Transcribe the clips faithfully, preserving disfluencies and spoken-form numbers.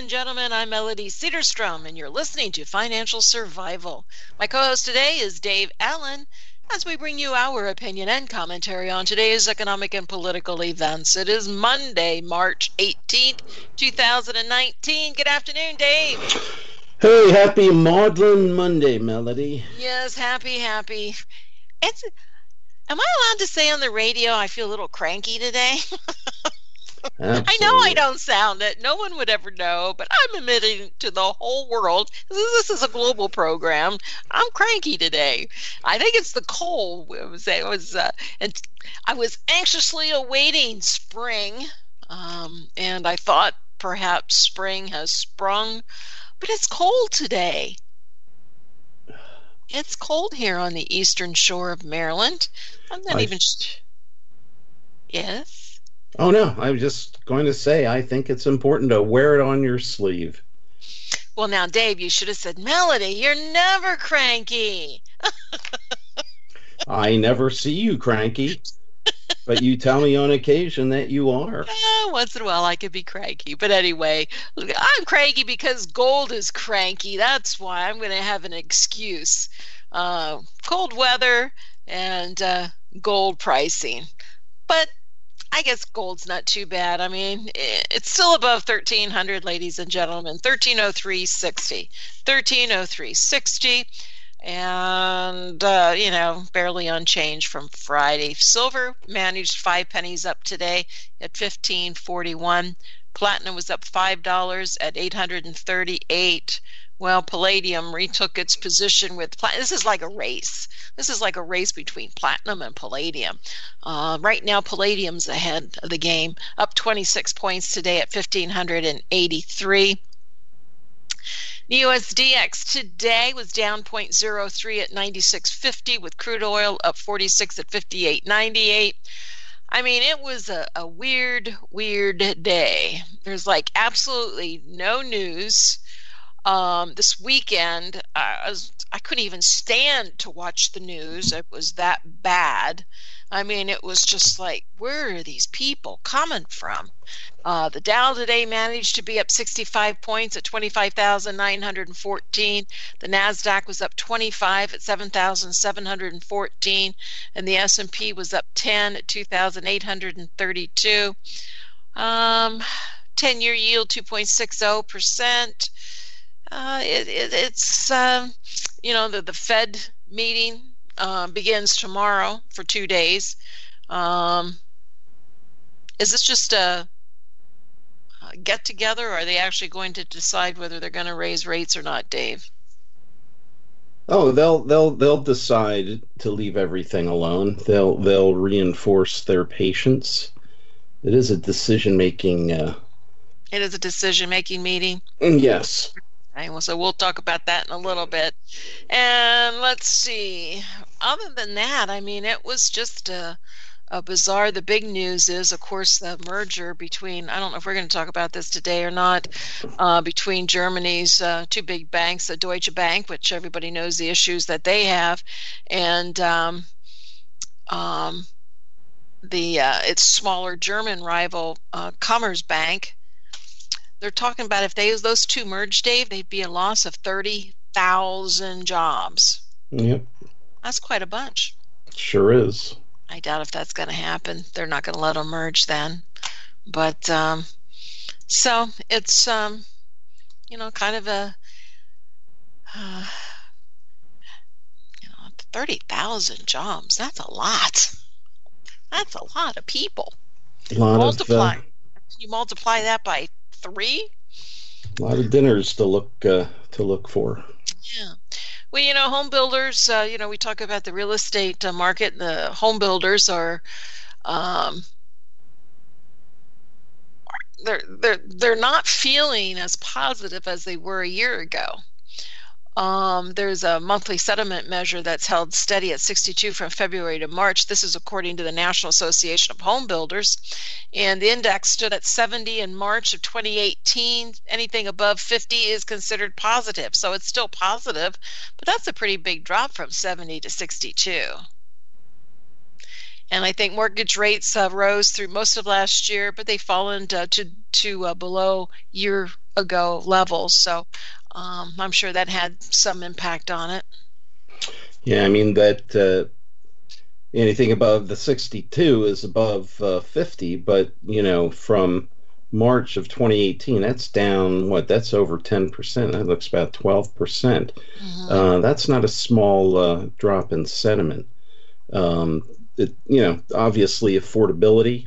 and gentlemen, I'm Melody Cedarstrom, and you're listening to Financial Survival. My co-host today is Dave Allen, as we bring you our opinion and commentary on today's economic and political events. It is Monday, March eighteenth, two thousand nineteen. Good afternoon, Dave. Hey, happy Maudlin Monday, Melody. Yes, happy, happy. It's. Am I allowed to say on the radio I feel a little cranky today? I know I don't sound it. No one would ever know, but I'm admitting to the whole world. This is a global program. I'm cranky today. I think it's the cold. It was, it was, uh, and I was anxiously awaiting spring, um, and I thought perhaps spring has sprung, but it's cold today. It's cold here on the eastern shore of Maryland. I'm not I... even. Yes. Oh, no, I was just going to say, I think it's important to wear it on your sleeve. Well, now, Dave, you should have said, Melody, you're never cranky. I never see you cranky, but you tell me on occasion that you are. Uh, once in a while, I could be cranky. But anyway, I'm cranky because gold is cranky. That's why I'm going to have an excuse. Uh, cold weather and uh, gold pricing. But I guess gold's not too bad. I mean, it's still above thirteen hundred, ladies and gentlemen. thirteen oh three sixty. thirteen oh three sixty. And, uh, you know, barely unchanged from Friday. Silver managed five pennies up today at fifteen forty-one. Platinum was up five dollars at eight hundred thirty-eight. Well, palladium retook its position with platinum. This is like a race. This is like a race between platinum and palladium. Uh, right now, palladium's ahead of the game, up twenty-six points today at fifteen eighty-three. The U S D X today was down zero point zero three at ninety-six fifty, with crude oil up forty-six at fifty-eight ninety-eight. I mean, it was a, a weird, weird day. There's like absolutely no news. Um, this weekend, I, was, I couldn't even stand to watch the news. It was that bad. I mean, it was just like, where are these people coming from? Uh, the Dow today managed to be up sixty-five points at twenty-five thousand nine hundred fourteen. The NASDAQ was up twenty-five at seven thousand seven hundred fourteen. And the S and P was up ten at two thousand eight hundred thirty-two. Um, ten-year yield two point six zero percent. Uh, it, it, it's, um, you know, the, the Fed meeting uh, begins tomorrow for two days. Um, is this just a, a get-together, or are they actually going to decide whether they're going to raise rates or not, Dave? Oh, they'll they'll they'll decide to leave everything alone. They'll they'll reinforce their patience. It is a decision-making. Uh... It is a decision-making meeting. Yes. So we'll talk about that in a little bit. And let's see. Other than that, I mean, it was just a, a bizarre. The big news is, of course, the merger between, I don't know if we're going to talk about this today or not, uh, between Germany's uh, two big banks, the Deutsche Bank, which everybody knows the issues that they have, and um, um, the uh, its smaller German rival, uh, Commerzbank. They're talking about if they those two merged, Dave, they'd be a loss of thirty thousand jobs. Yep. That's quite a bunch. Sure is. I doubt if that's going to happen. They're not going to let them merge then. But, um, so it's, um, you know, kind of a, uh, you know, thirty thousand jobs. That's a lot. That's a lot of people. A lot multiply, of, uh, you multiply that by three. A lot of dinners to look uh, to look for. Yeah. Well, you know, home builders. Uh, you know, we talk about the real estate uh, market. The home builders are, um, they're they're they're not feeling as positive as they were a year ago. Um, there's a monthly settlement measure that's held steady at sixty-two from February to March. This is according to the National Association of Home Builders. And the index stood at seventy in March of twenty eighteen. Anything above fifty is considered positive. So it's still positive, but that's a pretty big drop from seventy to sixty-two. And I think mortgage rates uh, rose through most of last year, but they've fallen to to, to uh, below year ago levels. So um, I'm sure that had some impact on it. Yeah, I mean that uh, anything above the sixty-two is above uh, fifty, but you know, from March of twenty eighteen, that's down what? That's over ten percent. That looks about twelve percent. Mm-hmm. Uh, that's not a small uh, drop in sentiment. Um, it, you know, obviously affordability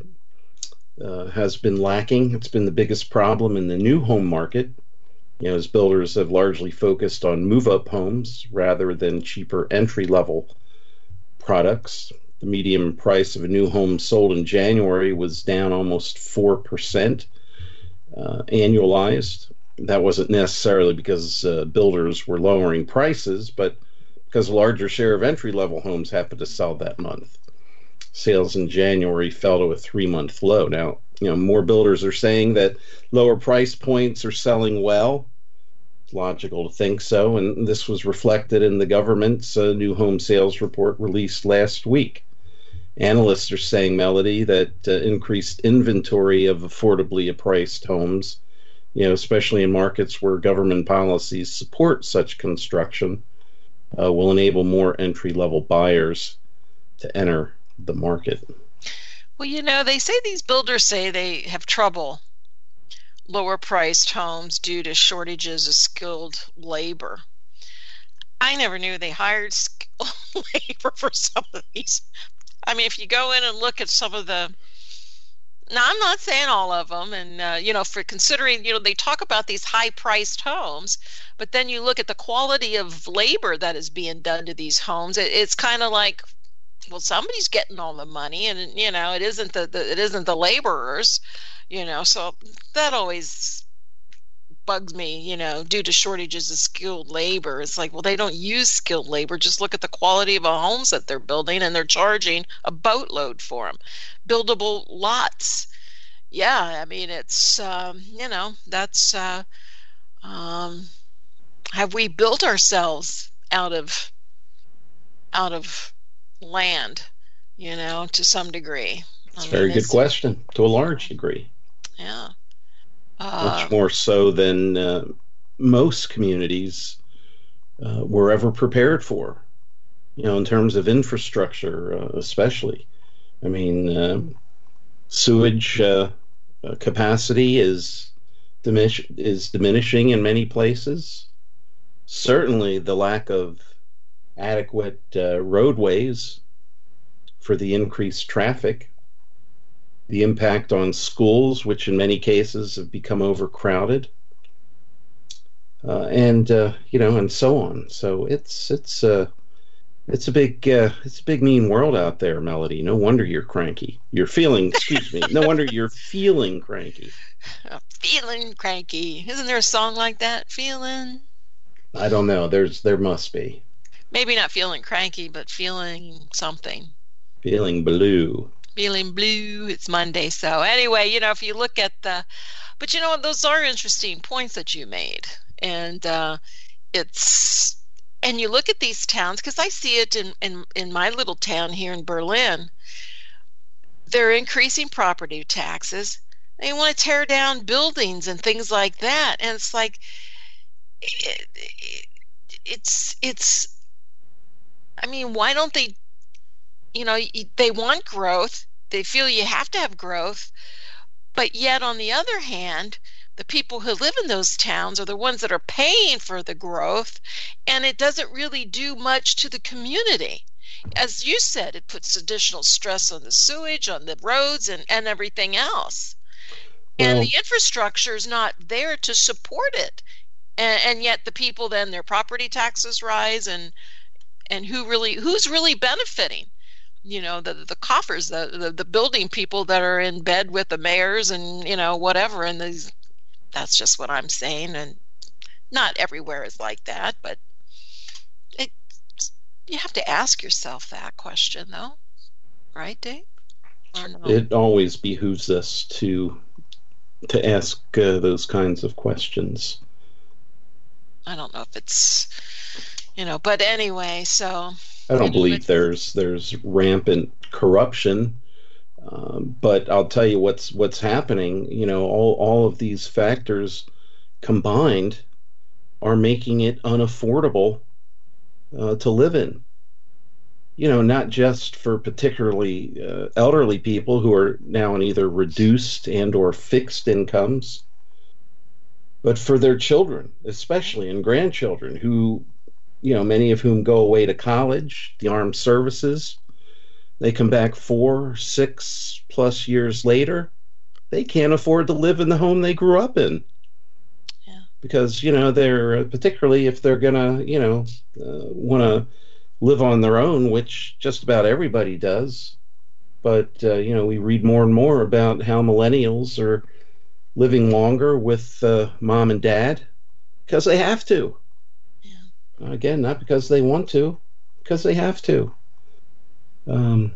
uh, has been lacking. It's been the biggest problem in the new home market. You know, as builders have largely focused on move-up homes rather than cheaper entry-level products. The median price of a new home sold in January was down almost four percent uh, annualized. That wasn't necessarily because uh, builders were lowering prices, but because a larger share of entry level homes happened to sell that month. Sales in January fell to a three month low. Now, you know, more builders are saying that lower price points are selling well. It's logical to think so, and this was reflected in the government's uh, new home sales report released last week. Analysts are saying, Melody, that uh, increased inventory of affordably priced homes, you know, especially in markets where government policies support such construction, uh, will enable more entry-level buyers to enter the market. Well, you know, they say these builders say they have trouble lower priced homes due to shortages of skilled labor. I never knew they hired skilled labor for some of these. I mean, if you go in and look at some of the, now I'm not saying all of them, and uh, you know, for considering, you know, they talk about these high-priced homes, but then you look at the quality of labor that is being done to these homes. It, it's kind of like, well, somebody's getting all the money, and you know, it isn't the, the it isn't the laborers, you know. So that always bugs me, you know, due to shortages of skilled labor. It's like, well, they don't use skilled labor. Just look at the quality of the homes that they're building, and they're charging a boatload for them. Buildable lots. Yeah, I mean, it's, um, you know, that's, uh, um, have we built ourselves out of, out of land, you know, to some degree? It's I a mean, very good it's, question, to a large degree. yeah. Much Uh, more so than uh, most communities uh, were ever prepared for, you know, in terms of infrastructure, uh, especially. I mean, uh, sewage uh, uh, capacity is, diminish- is diminishing in many places. Certainly, the lack of adequate uh, roadways for the increased traffic, the impact on schools, which in many cases have become overcrowded, uh, and uh, you know, and so on. So it's it's uh, it's a big uh, it's a big mean world out there, Melody. No wonder you're cranky. You're feeling, excuse me. No wonder you're feeling cranky. feeling cranky. Isn't there a song like that? Feeling. I don't know. There's there must be. Maybe not feeling cranky, but feeling something. Feeling blue. Feeling blue. It's Monday. So anyway, you know, if you look at the, but you know, those are interesting points that you made. And uh, it's, and you look at these towns, because I see it in, in, in my little town here in Berlin. They're increasing property taxes. They want to tear down buildings and things like that. And it's like, it, it, it's, it's, I mean, why don't they, you know, they want growth. They feel you have to have growth. But yet, on the other hand, the people who live in those towns are the ones that are paying for the growth, and it doesn't really do much to the community. As you said, it puts additional stress on the sewage, on the roads, and, and everything else. Well, And the infrastructure is not there to support it. And, and yet the people, then their property taxes rise, and and who really who's really benefiting? You know, the the coffers, the, the the building people that are in bed with the mayors and, you know, whatever. And these, that's just what I'm saying. And not everywhere is like that, but it, you have to ask yourself that question, though, right, Dave? Or no? it always behooves us to to ask uh, those kinds of questions. I don't know if it's, you know, but anyway, so I don't you know, believe there's there's rampant corruption, um, but I'll tell you what's what's happening. You know, all all of these factors combined are making it unaffordable uh, to live in. You know, not just for particularly uh, elderly people who are now on either reduced and or fixed incomes, but for their children, especially, and grandchildren who, you know, many of whom go away to college, the armed services. They come back four, six plus years later. They can't afford to live in the home they grew up in. Yeah. Because, you know, they're, particularly if they're going to, you know, uh, want to live on their own, which just about everybody does. But, uh, you know, we read more and more about how millennials are living longer with uh, mom and dad because they have to. Yeah. Again, not because they want to, because they have to. Um,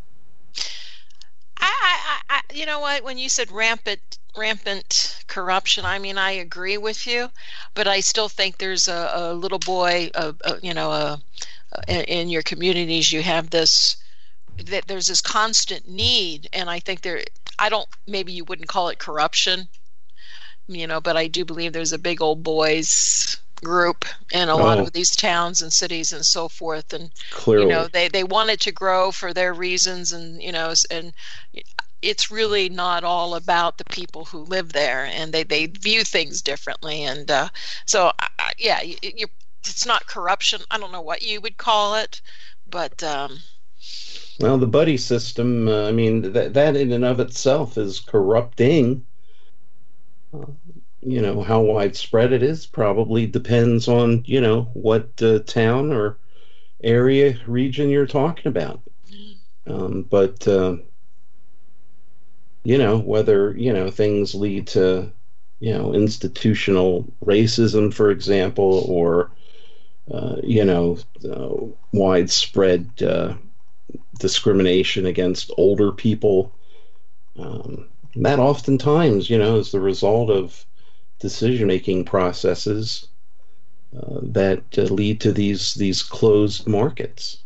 I, I, I, you know what? When you said rampant, rampant corruption, I mean, I agree with you, but I still think there's a, a little boy, a, a, you know, a, in, in your communities, you have this, that there's this constant need, and I think there, I don't, maybe you wouldn't call it corruption, you know, but I do believe there's a big old boys group in a oh. lot of these towns and cities and so forth, and Clearly. you know, they they want it to grow for their reasons, and you know, and it's really not all about the people who live there, and they they view things differently, and uh, so uh, yeah, you, you, it's not corruption. I don't know what you would call it, but um, well, the buddy system. Uh, I mean, that that in and of itself is corrupting. Uh, You know, how widespread it is probably depends on, you know, what uh, town or area, region you're talking about. Um, but, uh, you know, whether, you know, things lead to, you know, institutional racism, for example, or, uh, you know, uh, widespread uh, discrimination against older people, um, that oftentimes, you know, is the result of decision-making processes uh, that uh, lead to these these closed markets,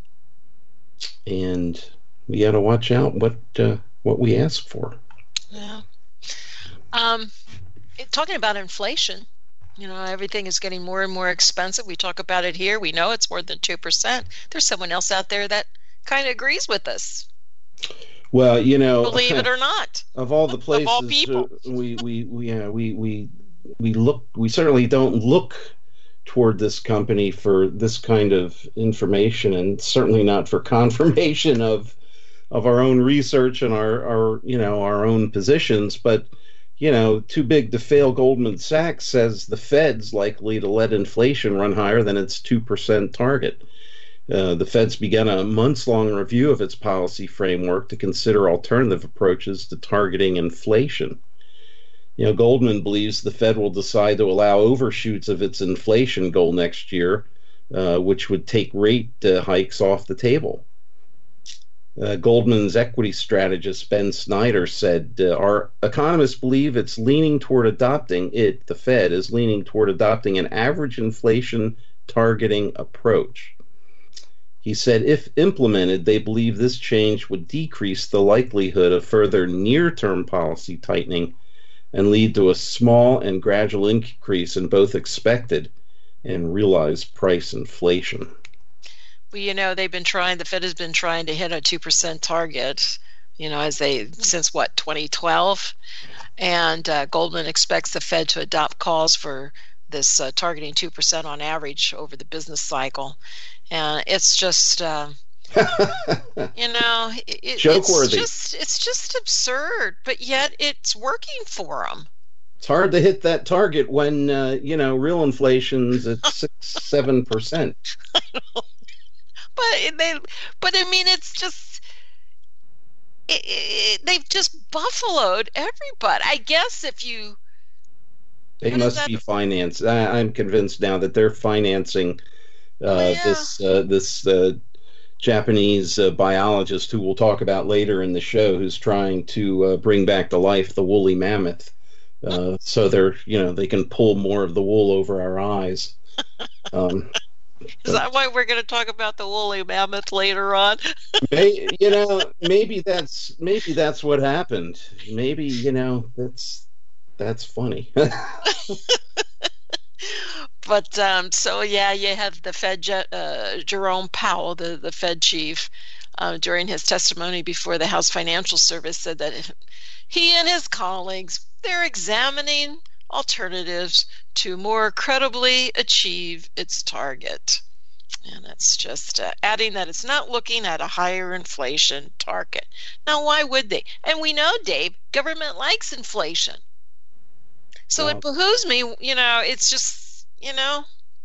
and we got to watch out what uh, what we ask for. Yeah. Um, it, talking about inflation, you know, everything is getting more and more expensive. We talk about it here. We know it's more than two percent. There's someone else out there that kind of agrees with us. Well, you know, believe it or not, of all the places, of all people, uh, we we we uh, we we. we look we certainly don't look toward this company for this kind of information, and certainly not for confirmation of of our own research and our, our you know our own positions. But you know, too big to fail, Goldman Sachs says the Fed's likely to let inflation run higher than its two percent target. Uh, the Fed's begun a months-long review of its policy framework to consider alternative approaches to targeting inflation. You know, Goldman believes the Fed will decide to allow overshoots of its inflation goal next year, uh, which would take rate uh, hikes off the table. Uh, Goldman's equity strategist Ben Snyder said, uh, our economists believe it's leaning toward adopting, it, the Fed, is leaning toward adopting an average inflation targeting approach. He said if implemented, they believe this change would decrease the likelihood of further near-term policy tightening and lead to a small and gradual increase in both expected and realized price inflation. Well, you know, they've been trying, the Fed has been trying to hit a two percent target, you know, as they, since what, twenty twelve? And uh, Goldman expects the Fed to adopt calls for this uh, targeting two percent on average over the business cycle. And it's just, uh, you know, it, Joke-worthy. It's just, it's just absurd, but yet it's working for them. It's hard to hit that target when, uh, you know, real inflation's at six, seven percent. I know. But they, but I mean, it's just, it, it, they've just buffaloed everybody. I guess if you, they must be financed. I, I'm convinced now that they're financing uh, yeah. this uh, this uh, Japanese uh, biologist who we'll talk about later in the show, who's trying to uh, bring back to life the woolly mammoth, uh, so they're you know they can pull more of the wool over our eyes. Um, Is that why we're going to talk about the woolly mammoth later on? may, you know, maybe that's maybe that's what happened. Maybe you know that's that's funny. But um, so, yeah, you have the Fed, uh, Jerome Powell, the, the Fed chief, uh, during his testimony before the House Financial Service said that he and his colleagues, they're examining alternatives to more credibly achieve its target. And it's just uh, adding that it's not looking at a higher inflation target. Now, why would they? And we know, Dave, government likes inflation. So well, it behooves me, you know, it's just, you know.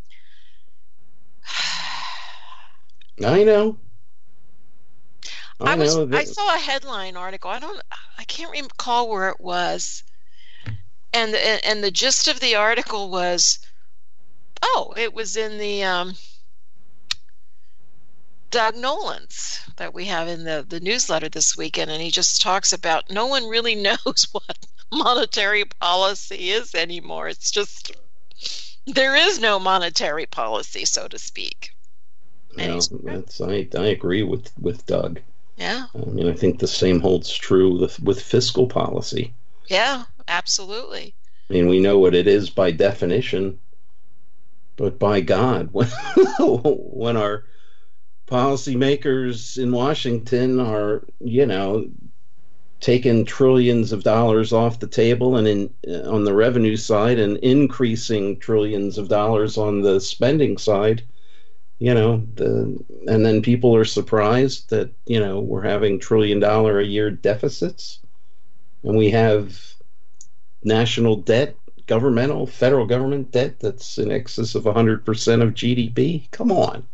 I know. I, I was. know that... I saw a headline article. I don't. I can't recall where it was. And the, and the gist of the article was, oh, it was in the um, Doug Nolan's that we have in the, the newsletter this weekend, and he just talks about no one really knows what monetary policy is anymore. It's just, there is no monetary policy, so to speak. Well, that's, I, I agree with, with Doug. Yeah. I mean, I think the same holds true with, with fiscal policy. Yeah, absolutely. I mean, we know what it is by definition, but by God, when, when our policymakers in Washington are, you know, taking trillions of dollars off the table and in uh, on the revenue side and increasing trillions of dollars on the spending side, you know, the and then people are surprised that, you know, we're having trillion dollar a year deficits, and we have national debt, governmental, federal government debt that's in excess of one hundred percent of G D P. Come on.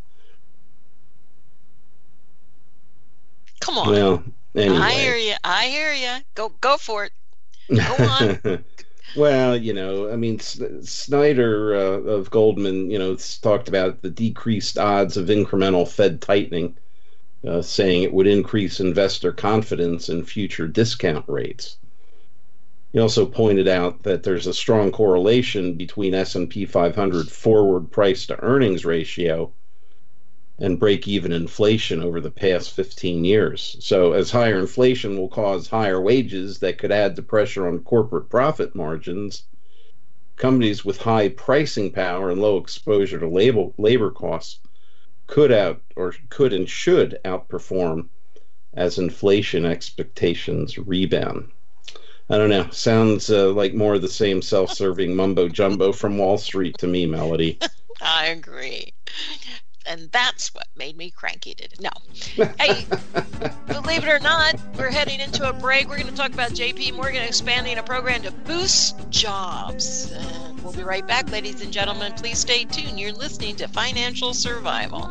Come on. Well, anyway. I hear you. I hear you. Go, go for it. Go on. Well, you know, I mean, Snyder uh, of Goldman, you know, talked about the decreased odds of incremental Fed tightening, uh, saying it would increase investor confidence in future discount rates. He also pointed out that there's a strong correlation between S and P five hundred forward price to earnings ratio and break-even inflation over the past fifteen years. So as higher inflation will cause higher wages that could add to pressure on corporate profit margins, companies with high pricing power and low exposure to labor, labor costs could out or could and should outperform as inflation expectations rebound. I don't know. Sounds uh, like more of the same self-serving mumbo-jumbo from Wall Street to me, Melody. I agree. And that's what made me cranky today. No. Hey, believe it or not, we're heading into a break. We're going to talk about J P Morgan expanding a program to boost jobs. And we'll be right back, ladies and gentlemen. Please stay tuned. You're listening to Financial Survival.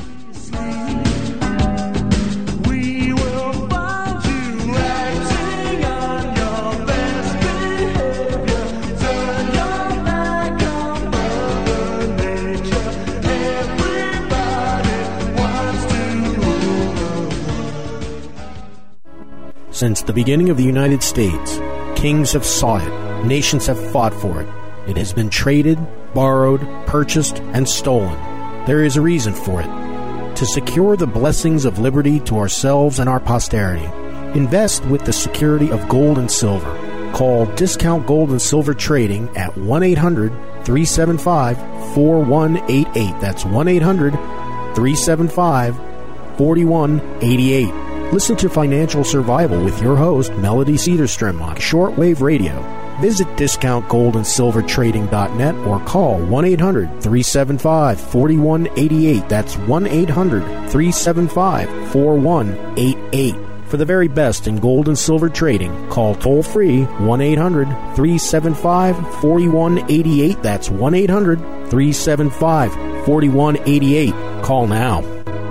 We will find you acting on your best behavior. Turn your back on Mother Nature. Everybody wants to rule the world. Since the beginning of the United States, kings have sought it, nations have fought for it. It has been traded, borrowed, purchased, and stolen. There is a reason for it. To secure the blessings of liberty to ourselves and our posterity, invest with the security of gold and silver. Call Discount Gold and Silver Trading at one eight hundred, three seven five, four one eight eight. That's one eight hundred, three seven five, four one eight eight. Listen to Financial Survival with your host, Melody Cedarstrom, on shortwave radio. Visit discount gold and silver trading dot net or call one eight hundred, three seven five, four one eight eight. That's one eight hundred, three seven five, four one eight eight. For the very best in gold and silver trading, call toll-free one eight hundred, three seven five, four one eight eight. That's one eight hundred, three seven five, four one eight eight. Call now.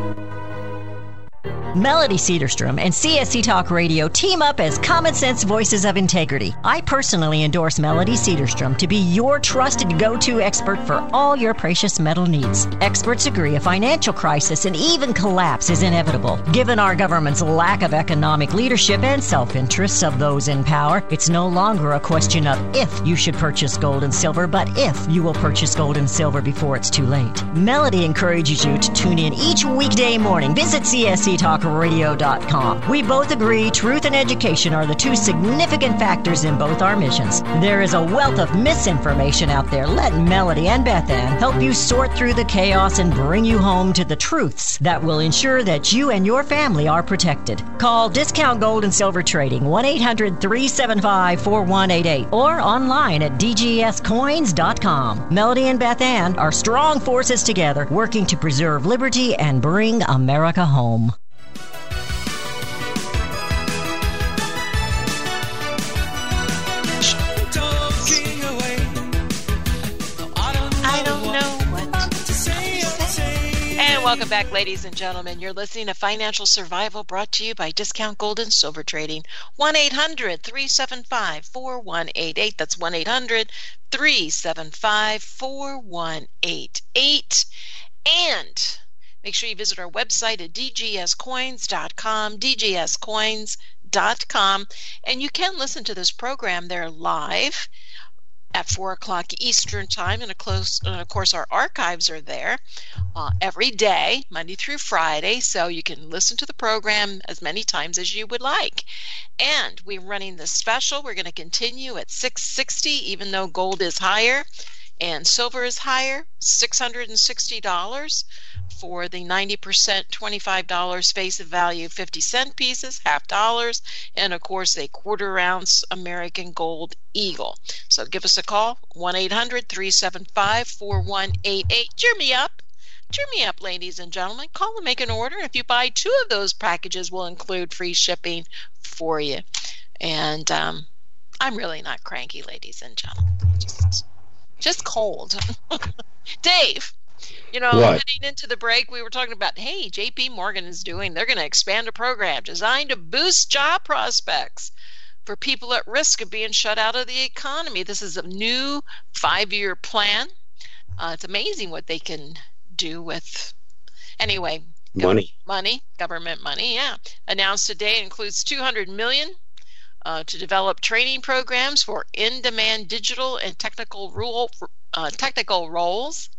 Melody Cedarstrom and C S C Talk Radio team up as Common Sense Voices of Integrity. I personally endorse Melody Cedarstrom to be your trusted go-to expert for all your precious metal needs. Experts agree a financial crisis and even collapse is inevitable. Given our government's lack of economic leadership and self-interests of those in power, it's no longer a question of if you should purchase gold and silver, but if you will purchase gold and silver before it's too late. Melody encourages you to tune in each weekday morning. Visit C S C Talk radio dot com. We both agree truth and education are the two significant factors in both our missions. There is a wealth of misinformation out there. Let Melody and Beth Ann help you sort through the chaos and bring you home to the truths that will ensure that you and your family are protected. Call Discount Gold and Silver Trading, one eight hundred three seven five four one eight eight, or online at d g s coins dot com. Melody and Beth Ann are strong forces together, working to preserve liberty and bring America home. Talking away. I don't know, I don't know what to say. Or say. And welcome back, ladies and gentlemen. You're listening to Financial Survival, brought to you by Discount Gold and Silver Trading. one eight hundred three seven five four one eight eight. That's one eight hundred three seven five four one eight eight. And make sure you visit our website at d g s coins dot com, d g s coins dot com. And you can listen to this program there live at four o'clock Eastern Time, and of, close, and of course our archives are there uh, every day, Monday through Friday, so you can listen to the program as many times as you would like. And we're running this special. We're going to continue at six sixty, even though gold is higher and silver is higher, six hundred sixty dollars for the ninety percent twenty-five dollars face value fifty cent pieces, half dollars, and of course a quarter ounce American Gold Eagle. So give us a call, one eight hundred three seven five four one eight eight. Cheer me up. Cheer me up, ladies and gentlemen. Call and make an order. If you buy two of those packages, we'll include free shipping for you. And um, I'm really not cranky, ladies and gentlemen. Just, just cold. Dave. You know, What? heading into the break, we were talking about, hey, J P Morgan is doing, they're going to expand a program designed to boost job prospects for people at risk of being shut out of the economy. This is a new five-year plan. Uh, it's amazing what they can do with, anyway, Money. money, government money, yeah. Announced today includes two hundred million dollars uh, to develop training programs for in-demand digital and technical rule, uh, technical roles.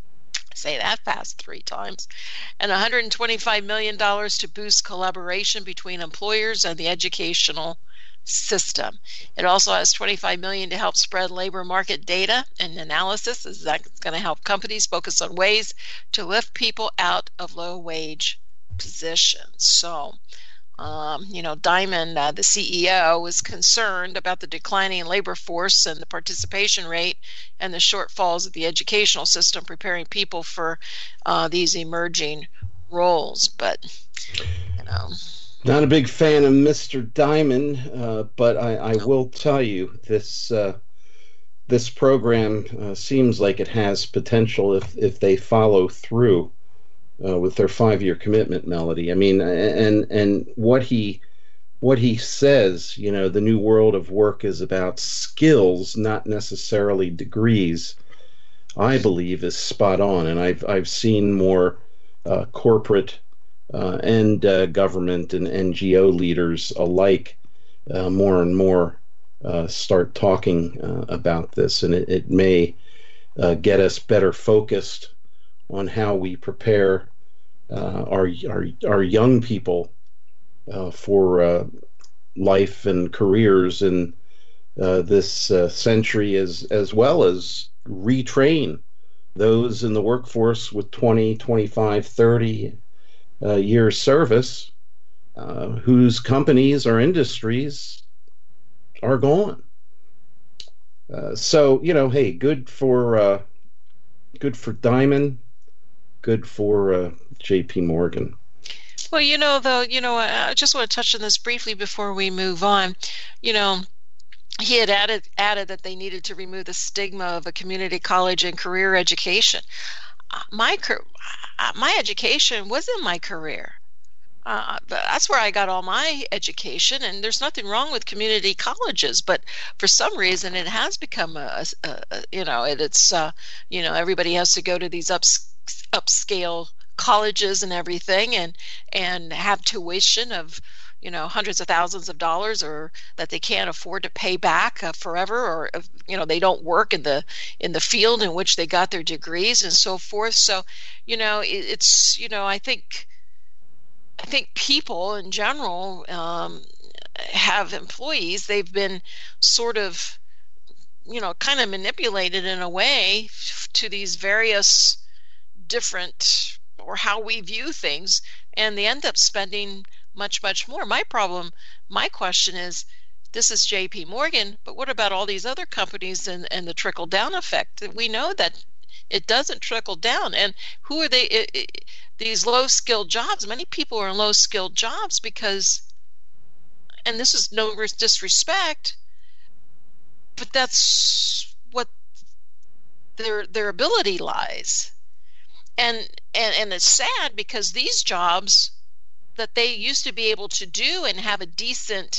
Say that fast three times, and one hundred twenty-five million dollars to boost collaboration between employers and the educational system. It also has twenty-five million dollars to help spread labor market data and analysis. Is that going to help companies focus on ways to lift people out of low wage positions? So, um, you know, Diamond, uh, the C E O, was concerned about the declining labor force and the participation rate and the shortfalls of the educational system preparing people for uh, these emerging roles. But, you know. Not a big fan of Mister Diamond, uh, but I, I will tell you this uh, this program uh, seems like it has potential if, if they follow through uh, with their five-year commitment, Melody. I mean, and and what he what he says, you know, the new world of work is about skills, not necessarily degrees, I believe is spot on. And I've I've seen more uh, corporate uh, and uh, government and N G O leaders alike uh, more and more uh, start talking uh, about this, and it, it may uh, get us better focused on how we prepare uh, our, our our young people uh, for uh, life and careers in uh, this uh, century, as as well as retrain those in the workforce with twenty, twenty-five, thirty uh, years service, uh, whose companies or industries are gone. Uh, so you know, hey, good for uh, good for Diamond. Good for uh, J P Morgan. Well, you know, though, you know, I just want to touch on this briefly before we move on. You know, he had added added that they needed to remove the stigma of a community college and career education. Uh, My car- uh, my education was in my career. Uh, that's where I got all my education, and there's nothing wrong with community colleges, but for some reason it has become a, a, a you know, it, it's uh, you know, everybody has to go to these ups, upscale colleges and everything, and and have tuition of, you know, hundreds of thousands of dollars, or that they can't afford to pay back uh, forever, or uh, you know, they don't work in the in the field in which they got their degrees and so forth. So, you know, it, it's you know, I think I think people in general um, have employees. They've been sort of, you know, kind of manipulated in a way to these various different, or how we view things, and they end up spending much, much more. My problem, my question is, this is J P Morgan, but what about all these other companies and, and the trickle down effect? We know that it doesn't trickle down. And who are they? It, it, these low skilled jobs, many people are in low skilled jobs because, and this is no disrespect, but that's what their their ability lies. And and and it's sad because these jobs that they used to be able to do and have a decent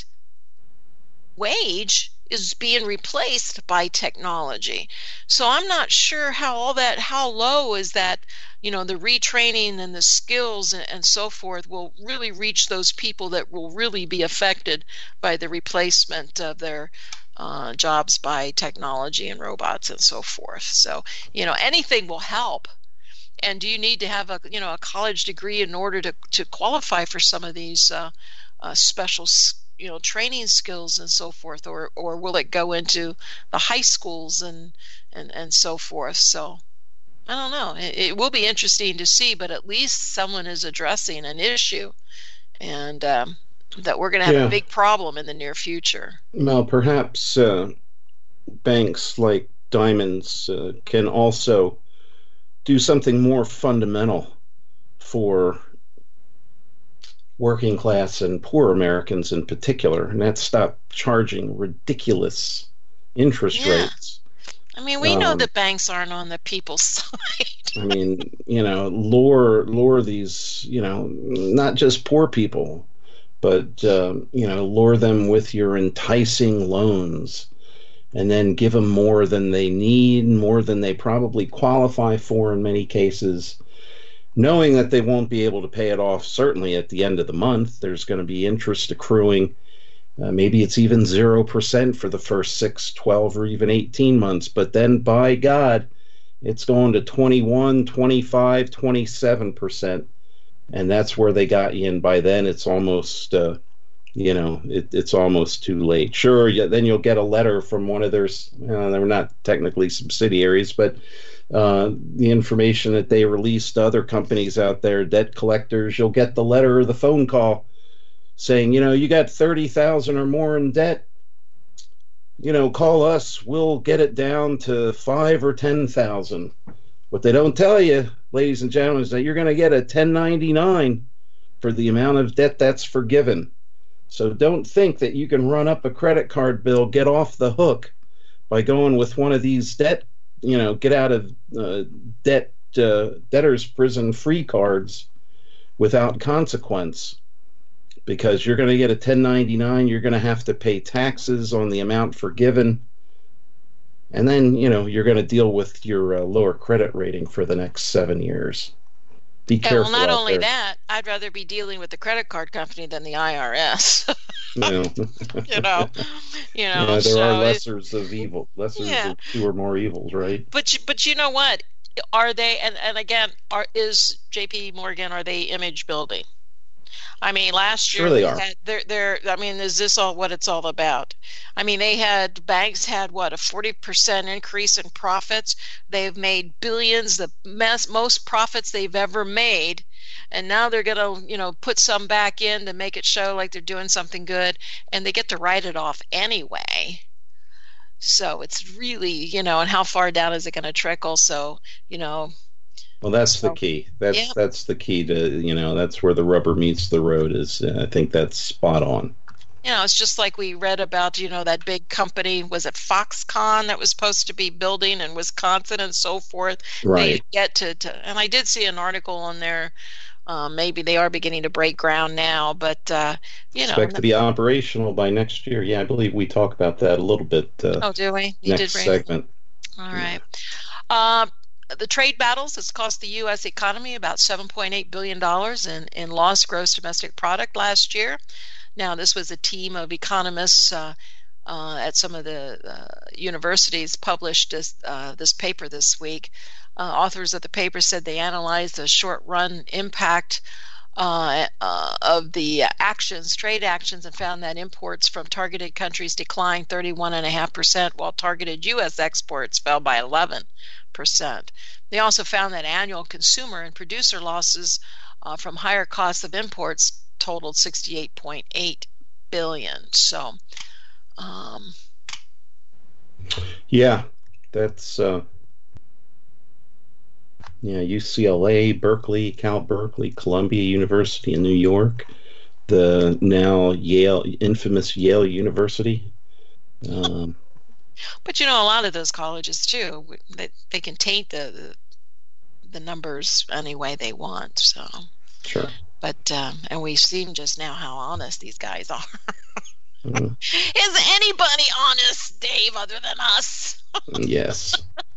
wage is being replaced by technology. So I'm not sure how all that, how low is that, you know, the retraining and the skills and, and so forth will really reach those people that will really be affected by the replacement of their uh, jobs by technology and robots and so forth. So, you know, anything will help. And do you need to have a, you know, a college degree in order to, to qualify for some of these uh, uh, special, you know, training skills and so forth, or or will it go into the high schools and and, and so forth? So I don't know. It, it will be interesting to see, but at least someone is addressing an issue, and um, that we're going to have Yeah. a big problem in the near future. Well, perhaps uh, banks like Diamonds uh, can also do something more fundamental for working class and poor Americans in particular, and that's stop charging ridiculous interest Yeah. rates. I mean, we know Um, that banks aren't on the people's side. I mean, you know, lure lure these, you know, not just poor people, but um, you know, lure them with your enticing loans, and then give them more than they need, more than they probably qualify for in many cases, knowing that they won't be able to pay it off. Certainly at the end of the month, there's going to be interest accruing. Uh, maybe it's even zero percent for the first six, twelve, or even eighteen months. But then, by God, it's going to twenty-one, twenty-five, twenty-seven percent. And that's where they got you. And by then, it's almost, uh, you know, it, it's almost too late. Sure, yeah, then you'll get a letter from one of their, uh, they're not technically subsidiaries, but uh, the information that they release to other companies out there, debt collectors, you'll get the letter or the phone call saying, you know, you got thirty thousand or more in debt, you know, call us, we'll get it down to five or ten thousand. What they don't tell you, ladies and gentlemen, is that you're going to get a ten ninety-nine for the amount of debt that's forgiven. So don't think that you can run up a credit card bill, get off the hook by going with one of these debt, you know, get out of uh, debt uh, debtor's prison free cards without consequence, because you're going to get a ten ninety-nine. You're going to have to pay taxes on the amount forgiven, and then, you know, you're going to deal with your uh, lower credit rating for the next seven years. Be Yeah, careful. well, not out only there. that, I'd rather be dealing with the credit card company than the I R S. You know. you know, you know. Yeah, there so are it- lessers of evil, lessers Yeah. of two or more evils, right? But you, but you know what? Are they? And, and again, are is J P Morgan? Are they image building? I mean, last year Sure they we are. had they're they're. I mean, is this all what it's all about? I mean, they had banks had what a forty percent increase in profits. They've made billions, the mass, most profits they've ever made, and now they're gonna you know put some back in to make it show like they're doing something good, and they get to write it off anyway. So it's really, you know, and how far down is it going to trickle? So, you know, Well, that's the So, key. That's yeah. that's the key to, you know, that's where the rubber meets the road. Is uh, I think that's spot on. you know, it's just like we read about, you know, that big company, was it Foxconn, that was supposed to be building in Wisconsin and so forth. Right. They get to, to, and I did see an article on there. Um, maybe they are beginning to break ground now, but uh, you know. Expect to be operational by next year. Yeah, I believe we talk about that a little bit uh, Oh, do we? You next did bring. segment. All right. Uh, the trade battles has cost the U S economy about seven point eight billion dollars in, in lost gross domestic product last year. Now, this was a team of economists uh, uh, at some of the uh, universities published this, uh, this paper this week. Uh, authors of the paper said they analyzed the short-run impact uh, uh, of the actions, trade actions, and found that imports from targeted countries declined thirty-one point five percent, while targeted U S exports fell by eleven percent. They also found that annual consumer and producer losses uh, from higher costs of imports totaled sixty-eight point eight billion dollars. So, um, yeah, that's uh, yeah, U C L A, Berkeley, Cal Berkeley, Columbia University in New York, the now Yale, infamous Yale University. Um, but you know, a lot of those colleges too, they, they can taint the, the the numbers any way they want. So sure. But um, and we've seen just now how honest these guys are. Mm. Is anybody honest, Dave, other than us? Yes.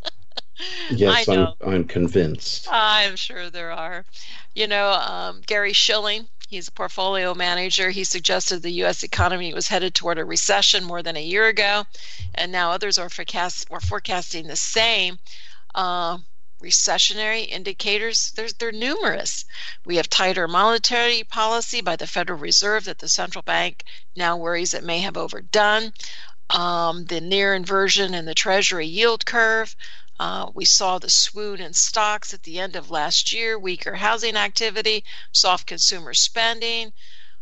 Yes, I I'm, know. I'm convinced. I'm sure there are. You know, um, Gary Schilling, he's a portfolio manager. He suggested the U S economy was headed toward a recession more than a year ago, and now others are, forecast, are forecasting the same. Uh, recessionary indicators, there's, they're numerous. We have tighter monetary policy by the Federal Reserve that the central bank now worries it may have overdone. Um, the near inversion in the Treasury yield curve. Uh, we saw the swoon in stocks at the end of last year, weaker housing activity, soft consumer spending,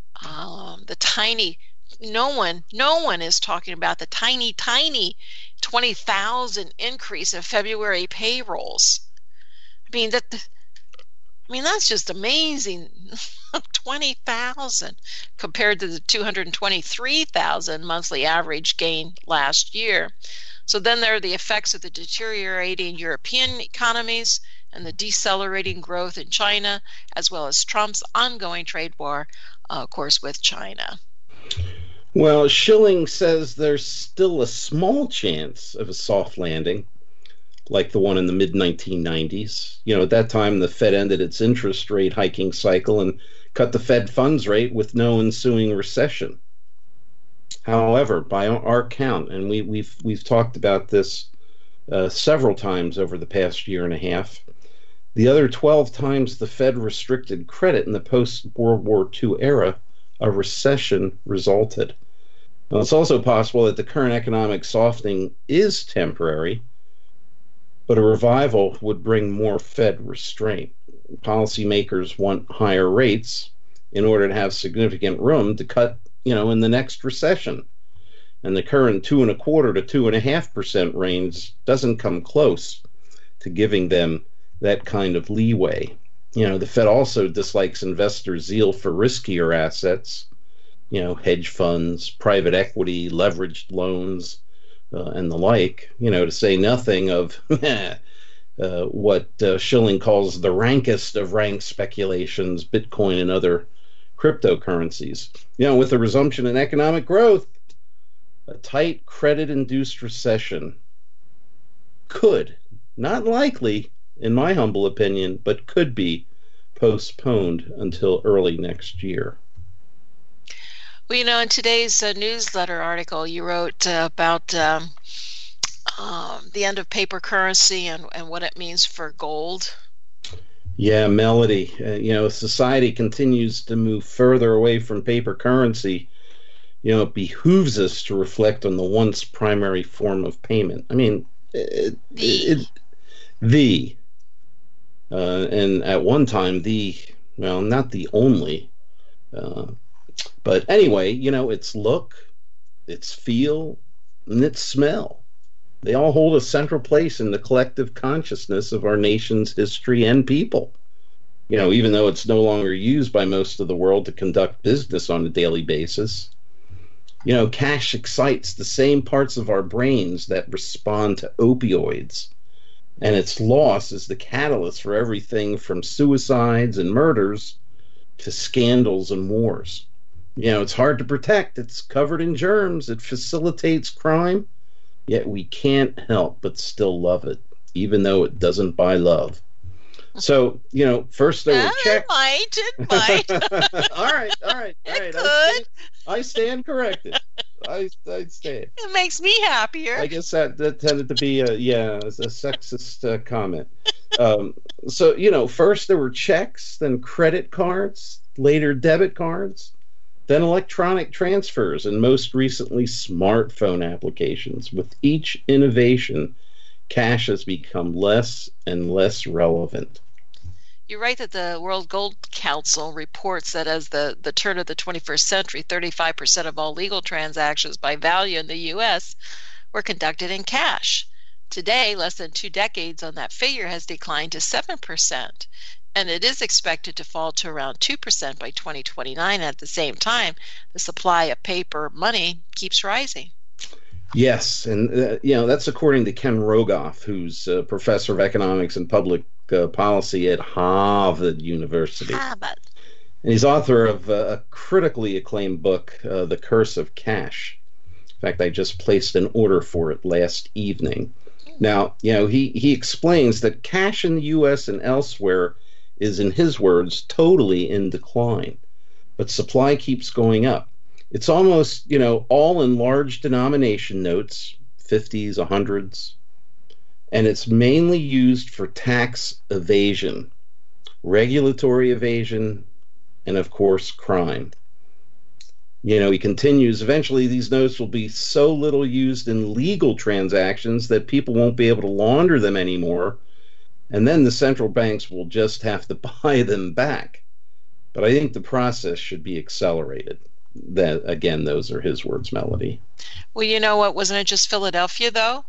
um, the tiny, no one, no one is talking about the tiny, tiny twenty thousand increase in February payrolls. I mean, that, I mean, that's just amazing. twenty thousand compared to the two hundred twenty-three thousand monthly average gain last year. So then there are the effects of the deteriorating European economies and the decelerating growth in China, as well as Trump's ongoing trade war, uh, of course, with China. Well, Schilling says there's still a small chance of a soft landing, like the one in the mid nineteen nineties. You know, at that time, the Fed ended its interest rate hiking cycle and cut the Fed funds rate with no ensuing recession. However, by our count, and we, we've we've talked about this uh, several times over the past year and a half, the other twelve times the Fed restricted credit in the post-World War Two era, a recession resulted. Now, it's also possible that the current economic softening is temporary, but a revival would bring more Fed restraint. Policymakers want higher rates in order to have significant room to cut, you know, in the next recession. And the current two and a quarter to two and a half percent range doesn't come close to giving them that kind of leeway. You know, the Fed also dislikes investor zeal for riskier assets, you know, hedge funds, private equity, leveraged loans, uh, and the like, you know, to say nothing of uh, what uh, Schilling calls the rankest of rank speculations, Bitcoin and other cryptocurrencies. You know, with the resumption in economic growth, a tight credit-induced recession could, not likely, in my humble opinion, but could be postponed until early next year. Well, you know, in today's uh, newsletter article, you wrote uh, about um, um, the end of paper currency and, and what it means for gold. Yeah, Melody, uh, you know, society continues to move further away from paper currency. You know, it behooves us to reflect on the once primary form of payment. I mean, it, The. it, it, the, uh, and at one time, the, well, not the only, uh, but anyway, you know, its look, its feel, and its smell. They all hold a central place in the collective consciousness of our nation's history and people. You know, even though it's no longer used by most of the world to conduct business on a daily basis. You know, cash excites the same parts of our brains that respond to opioids. And its loss is the catalyst for everything from suicides and murders to scandals and wars. You know, it's hard to protect. It's covered in germs. It facilitates crime. Yet we can't help but still love it, even though it doesn't buy love. So, you know, first there were Uh, checks. it might, it might. all right, all right, all It right. could. I stand, I stand corrected. I, I stand. It makes me happier. I guess that, that tended to be a, yeah, a sexist uh, comment. um, so, you know, first there were checks, then credit cards, later debit cards, then electronic transfers, and most recently smartphone applications. With each innovation, cash has become less and less relevant. You're right that the World Gold Council reports that as the, the turn of the twenty-first century, thirty-five percent of all legal transactions by value in the U S were conducted in cash. Today, less than two decades on that figure has declined to seven percent, and it is expected to fall to around two percent by twenty twenty-nine. At the same time, the supply of paper money keeps rising. Yes, and uh, you know, that's according to Ken Rogoff, who's a professor of economics and public uh, policy at Harvard University. Harvard. And he's author of uh, a critically acclaimed book, uh, The Curse of Cash. In fact, I just placed an order for it last evening. Now, you know, he, he explains that cash in the U S and elsewhere is, in his words, totally in decline, but supply keeps going up. It's almost, you know, all in large denomination notes, fifties, hundreds, and it's mainly used for tax evasion, regulatory evasion, and of course, crime. You know, he continues, eventually these notes will be so little used in legal transactions that people won't be able to launder them anymore, and then the central banks will just have to buy them back. But I think the process should be accelerated. That, again, those are his words, Melody. Well, you know what? Wasn't it just Philadelphia, though,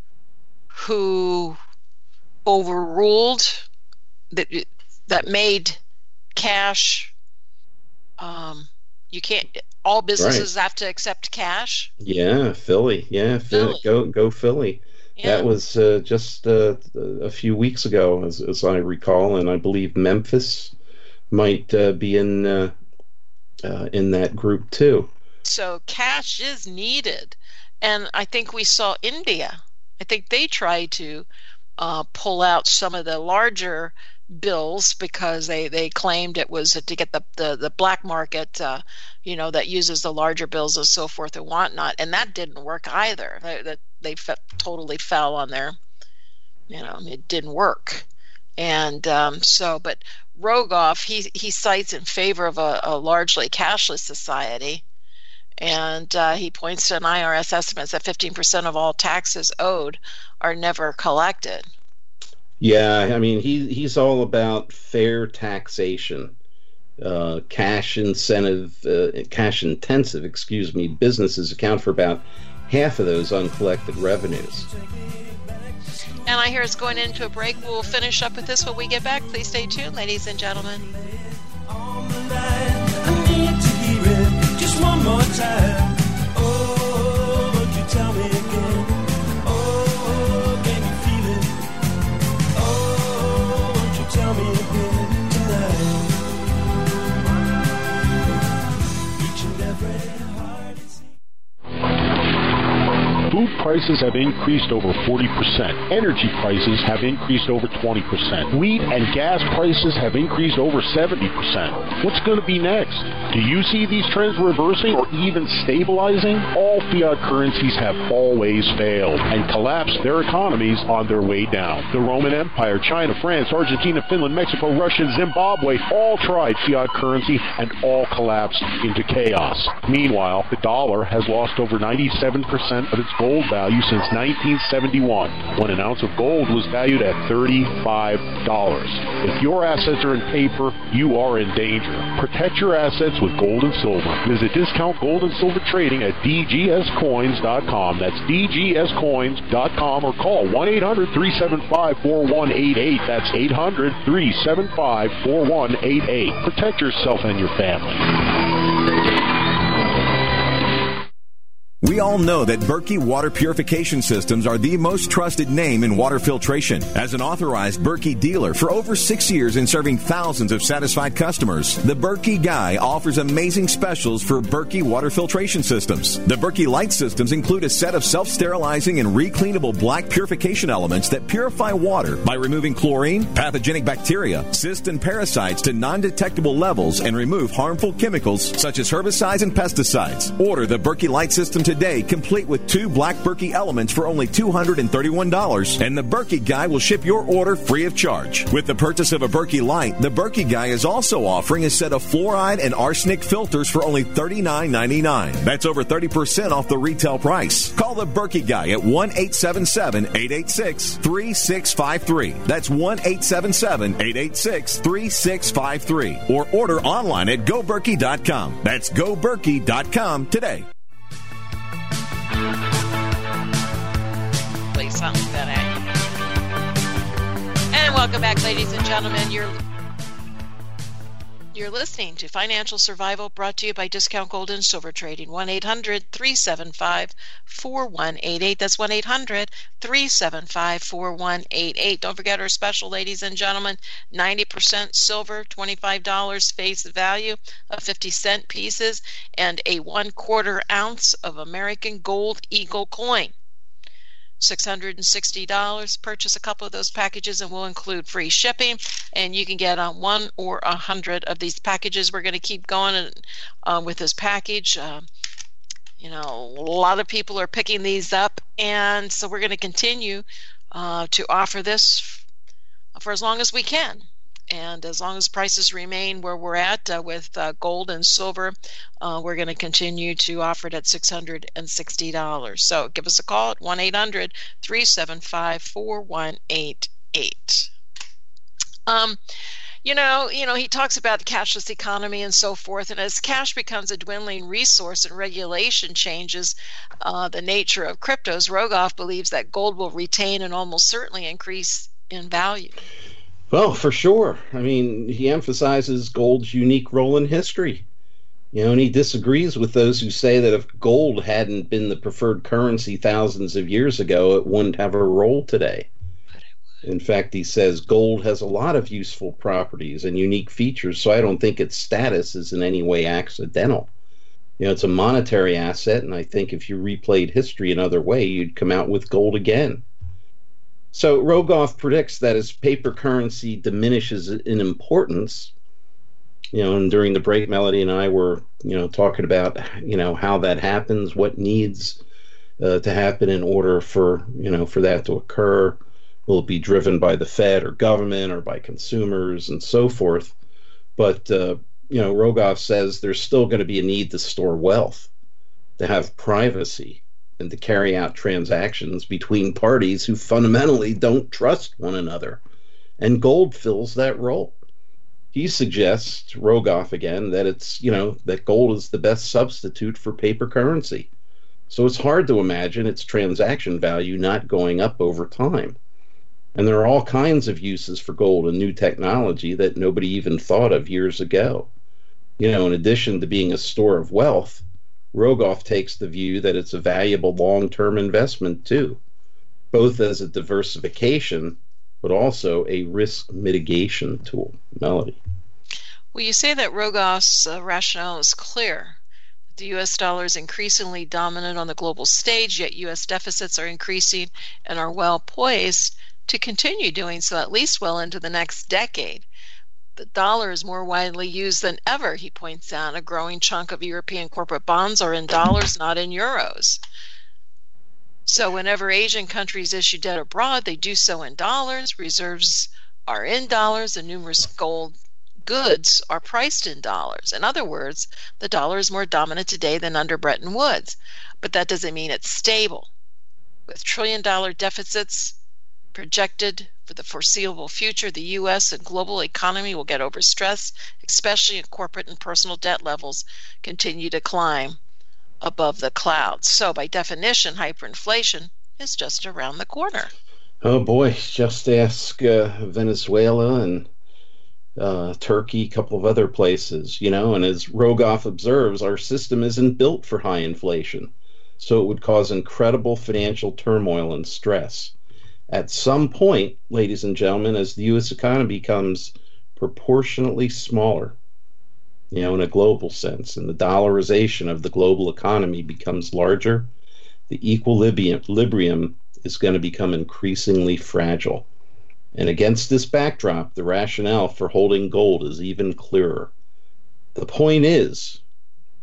who overruled, that that made cash, um, you can't, all businesses right. have to accept cash? Yeah, Philly. Yeah, Philly. Go, go Philly. Yeah. That was uh, just uh, a few weeks ago, as, as I recall, and I believe Memphis might uh, be in... Uh, Uh, in that group too. So cash is needed, and I think we saw India. I think they tried to uh, pull out some of the larger bills because they, they claimed it was to get the the, the black market, uh, you know, that uses the larger bills and so forth and whatnot, and that didn't work either. They, that they fe- totally fell on their, you know, it didn't work, and um, so but. Rogoff, he, he cites in favor of a, a largely cashless society, and uh, he points to an I R S estimates that fifteen percent of all taxes owed are never collected. Yeah, I mean, he, he's all about fair taxation, uh, cash incentive, uh, cash intensive, excuse me, businesses account for about half of those uncollected revenues. And I hear it's going into a break. We'll finish up with this when we get back. Please stay tuned, ladies and gentlemen. On the line, I need to hear it just one more time. Oh, won't you tell me again? Oh, can you feel it? Oh, won't you tell me again tonight? Each and every heart is... Food prices have increased over forty percent. Energy prices have increased over twenty percent. Wheat and gas prices have increased over seventy percent. What's going to be next? Do you see these trends reversing or even stabilizing? All fiat currencies have always failed and collapsed their economies on their way down. The Roman Empire, China, France, Argentina, Finland, Mexico, Russia, and Zimbabwe all tried fiat currency and all collapsed into chaos. Meanwhile, the dollar has lost over ninety-seven percent of its gold value since nineteen seventy-one, when an ounce of gold was valued at thirty-five dollars. If your assets are in paper, you are in danger. Protect your assets with gold and silver. Visit Discount Gold and Silver Trading at d g s coins dot com. That's d g s coins dot com, or call one eight hundred, three seven five, four one eight eight. That's eight hundred, three seven five, four one eight eight. Protect yourself and your family. We all know that Berkey Water Purification Systems are the most trusted name in water filtration. As an authorized Berkey dealer for over six years and serving thousands of satisfied customers, the Berkey Guy offers amazing specials for Berkey Water Filtration Systems. The Berkey Light Systems include a set of self-sterilizing and recleanable black purification elements that purify water by removing chlorine, pathogenic bacteria, cysts, and parasites to non-detectable levels and remove harmful chemicals such as herbicides and pesticides. Order the Berkey Light System today today, complete with two Black Berkey elements for only two hundred thirty-one dollars, and the Berkey Guy will ship your order free of charge. With the purchase of a Berkey Light, the Berkey Guy is also offering a set of fluoride and arsenic filters for only thirty-nine ninety-nine. That's over thirty percent off the retail price. Call the Berkey Guy at one eight seven seven, eight eight six, three six five three. That's one eight seven seven, eight eight six, three six five three. Or order online at go berkey dot com. That's go berkey dot com today. Play something that I. And welcome back, ladies and gentlemen. You're You're listening to Financial Survival, brought to you by Discount Gold and Silver Trading. one eight hundred, three seven five, four one eight eight. That's one eight hundred, three seven five, four one eight eight. Don't forget our special, ladies and gentlemen, ninety percent silver, twenty-five dollars face value of fifty cent pieces, and a one quarter ounce of American Gold Eagle coin. six hundred sixty dollars. Purchase a couple of those packages and we'll include free shipping, and you can get on one or a hundred of these packages. We're going to keep going uh, with this package. Uh, you know, a lot of people are picking these up, and so we're going to continue uh, to offer this for as long as we can. And as long as prices remain where we're at uh, with uh, gold and silver, uh, we're going to continue to offer it at six hundred sixty dollars. So give us a call at one eight hundred, three seven five, four one eight eight. Um, you know, you know, he talks about the cashless economy and so forth. And as cash becomes a dwindling resource and regulation changes uh, the nature of cryptos, Rogoff believes that gold will retain and almost certainly increase in value. Well, for sure. I mean, he emphasizes gold's unique role in history. You know, and he disagrees with those who say that if gold hadn't been the preferred currency thousands of years ago, it wouldn't have a role today. In fact, he says gold has a lot of useful properties and unique features, so I don't think its status is in any way accidental. You know, it's a monetary asset, and I think if you replayed history another way, you'd come out with gold again. So Rogoff predicts that as paper currency diminishes in importance, you know, and during the break, Melody and I were, you know, talking about, you know, how that happens, what needs uh, to happen in order for, you know, for that to occur. Will it be driven by the Fed or government or by consumers and so forth? But, uh, you know, Rogoff says there's still going to be a need to store wealth, to have privacy, and to carry out transactions between parties who fundamentally don't trust one another. And gold fills that role. He suggests, Rogoff again, that it's, you know, that gold is the best substitute for paper currency. So it's hard to imagine its transaction value not going up over time. And there are all kinds of uses for gold and new technology that nobody even thought of years ago. You know, in addition to being a store of wealth, Rogoff takes the view that it's a valuable long-term investment too, both as a diversification, but also a risk mitigation tool. Melody. Well, you say that Rogoff's uh, rationale is clear. The U S dollar is increasingly dominant on the global stage, yet U S deficits are increasing and are well poised to continue doing so at least well into the next decade. The dollar is more widely used than ever, he points out. A growing chunk of European corporate bonds are in dollars, not in euros. So whenever Asian countries issue debt abroad, they do so in dollars. Reserves are in dollars, and numerous gold goods are priced in dollars. In other words, the dollar is more dominant today than under Bretton Woods. But that doesn't mean it's stable. With trillion-dollar deficits projected for the foreseeable future, the U S and global economy will get overstressed, especially if corporate and personal debt levels continue to climb above the clouds. So by definition, hyperinflation is just around the corner. Oh boy, just ask uh, Venezuela and uh, Turkey, a couple of other places, you know, and as Rogoff observes, our system isn't built for high inflation, so it would cause incredible financial turmoil and stress. At some point, ladies and gentlemen, as the U S economy becomes proportionately smaller, you know, in a global sense, and the dollarization of the global economy becomes larger, the equilibrium is going to become increasingly fragile. And against this backdrop, the rationale for holding gold is even clearer. The point is,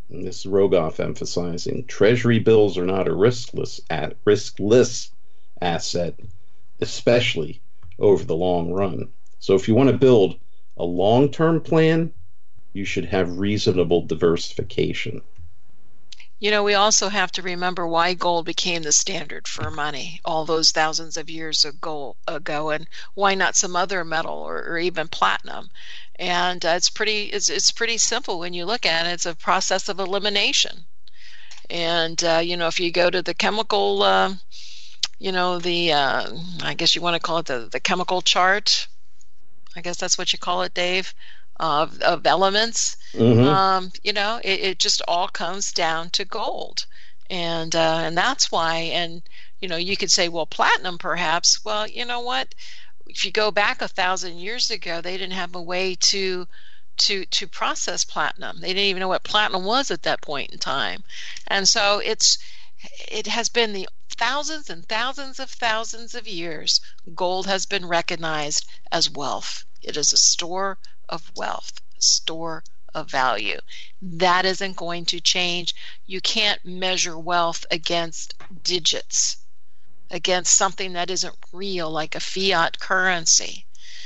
and this is Rogoff emphasizing, Treasury bills are not a riskless, at, riskless asset, especially over the long run. So if you want to build a long-term plan, you should have reasonable diversification. You know, we also have to remember why gold became the standard for money all those thousands of years ago, ago and why not some other metal or, or even platinum. And uh, it's pretty it's, it's pretty simple when you look at it. It's a process of elimination. And, uh, you know, if you go to the chemical, uh, you know, the, uh, I guess you want to call it the, the chemical chart. I guess that's what you call it, Dave. Of, of elements, mm-hmm. um, you know, it, it just all comes down to gold, and uh, and that's why. And you know, you could say, well, platinum, perhaps. Well, you know what? If you go back a thousand years ago, they didn't have a way to to to process platinum. They didn't even know what platinum was at that point in time, and so it's it has been the thousands and thousands of thousands of years. Gold has been recognized as wealth. It is a store of wealth, a store of value. That isn't going to change. You can't measure wealth against digits, against something that isn't real, like a fiat currency.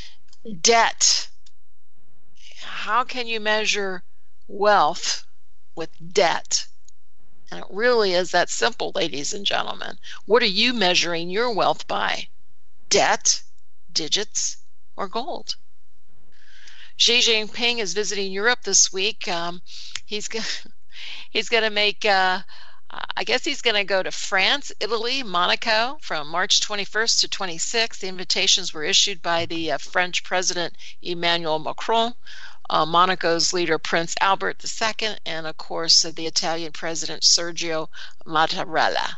Debt. How can you measure wealth with debt? And it really is that simple, ladies and gentlemen. What are you measuring your wealth by? Debt, digits, or gold? Xi Jinping is visiting Europe this week. Um, he's go- he's going to make, uh, I guess he's going to go to France, Italy, Monaco from March twenty-first to twenty-sixth. The invitations were issued by the uh, French President Emmanuel Macron, uh, Monaco's leader Prince Albert the Second, and of course uh, the Italian President Sergio Mattarella.